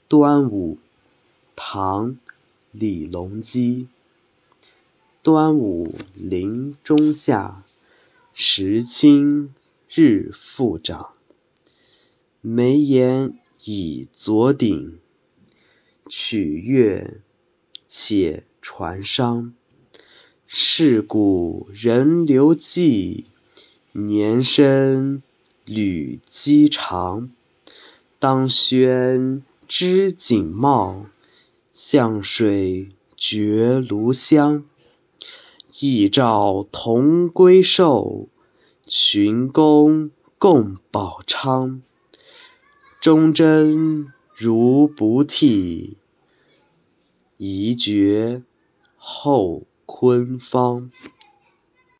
端午，唐·李隆基。端午临仲夏，时清日复长。梅檐已作顶，曲月且传觞。是古人流迹，年深履机长。当轩织锦帽，向水觉炉香。一朝同归寿，群公共饱昌。忠贞如不替，宜绝后坤方。